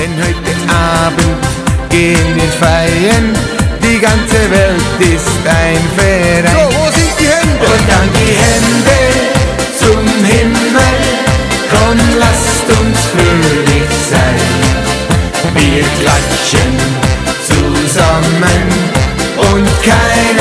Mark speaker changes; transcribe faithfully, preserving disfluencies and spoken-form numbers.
Speaker 1: denn heute Abend gehen wir feiern. Die ganze Welt ist ein Verein.
Speaker 2: So, wo sind die Hände?
Speaker 1: Und dann die Hände zum Himmel. Komm, lasst uns fröhlich sein. Wir klatschen zusammen und keiner